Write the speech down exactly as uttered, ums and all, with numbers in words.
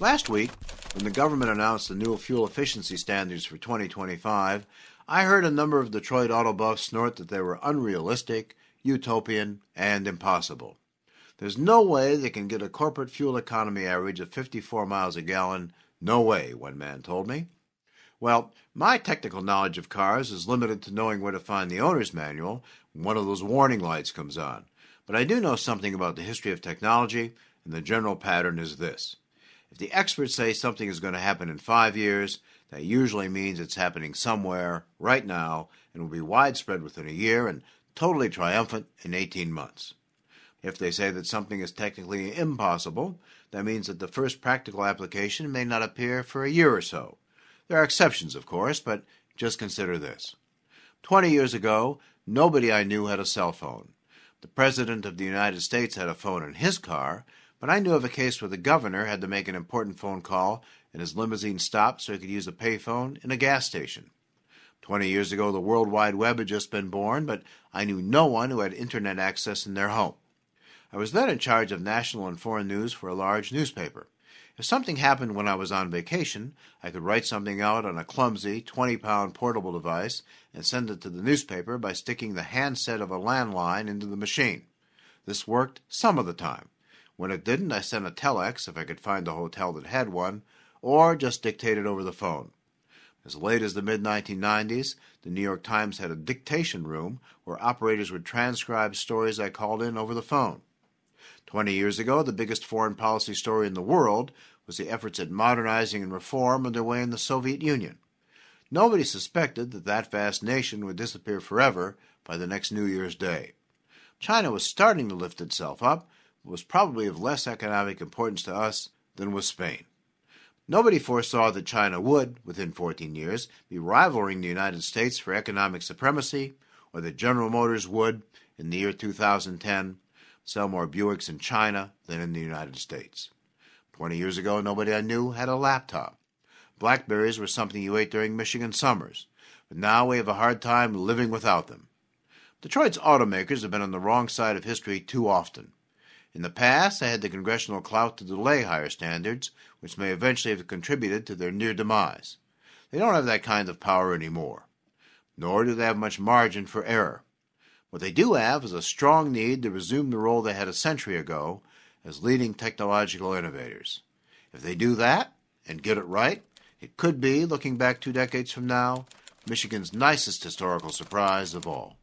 Last week, when the government announced the new fuel efficiency standards for twenty twenty-five, I heard a number of Detroit auto buffs snort that they were unrealistic, utopian, and impossible. There's no way they can get a corporate fuel economy average of fifty-four miles a gallon. No way, one man told me. Well, my technical knowledge of cars is limited to knowing where to find the owner's manual when one of those warning lights comes on. But I do know something about the history of technology, and the general pattern is this. If the experts say something is going to happen in five years, that usually means it's happening somewhere, right now, and will be widespread within a year and totally triumphant in eighteen months. If they say that something is technically impossible, that means that the first practical application may not appear for a year or so. There are exceptions, of course, but just consider this. Twenty years ago, nobody I knew had a cell phone. The President of the United States had a phone in his car, but I knew of a case where the governor had to make an important phone call and his limousine stopped so he could use a payphone in a gas station. Twenty years ago, the World Wide Web had just been born, but I knew no one who had Internet access in their home. I was then in charge of national and foreign news for a large newspaper. If something happened when I was on vacation, I could write something out on a clumsy twenty-pound portable device and send it to the newspaper by sticking the handset of a landline into the machine. This worked some of the time. When it didn't, I sent a telex if I could find a hotel that had one, or just dictated over the phone. As late as the mid nineteen nineties, the New York Times had a dictation room where operators would transcribe stories I called in over the phone. Twenty years ago, the biggest foreign policy story in the world was the efforts at modernizing and reform underway in the Soviet Union. Nobody suspected that that vast nation would disappear forever by the next New Year's Day. China was starting to lift itself up, but was probably of less economic importance to us than was Spain. Nobody foresaw that China would, within fourteen years, be rivaling the United States for economic supremacy, or that General Motors would, in the year two thousand ten, sell more Buicks in China than in the United States. Twenty years ago, nobody I knew had a laptop. Blackberries were something you ate during Michigan summers, but now we have a hard time living without them. Detroit's automakers have been on the wrong side of history too often. In the past, they had the congressional clout to delay higher standards, which may eventually have contributed to their near demise. They don't have that kind of power anymore. Nor do they have much margin for error. What they do have is a strong need to resume the role they had a century ago as leading technological innovators. If they do that, and get it right, it could be, looking back two decades from now, Michigan's nicest historical surprise of all.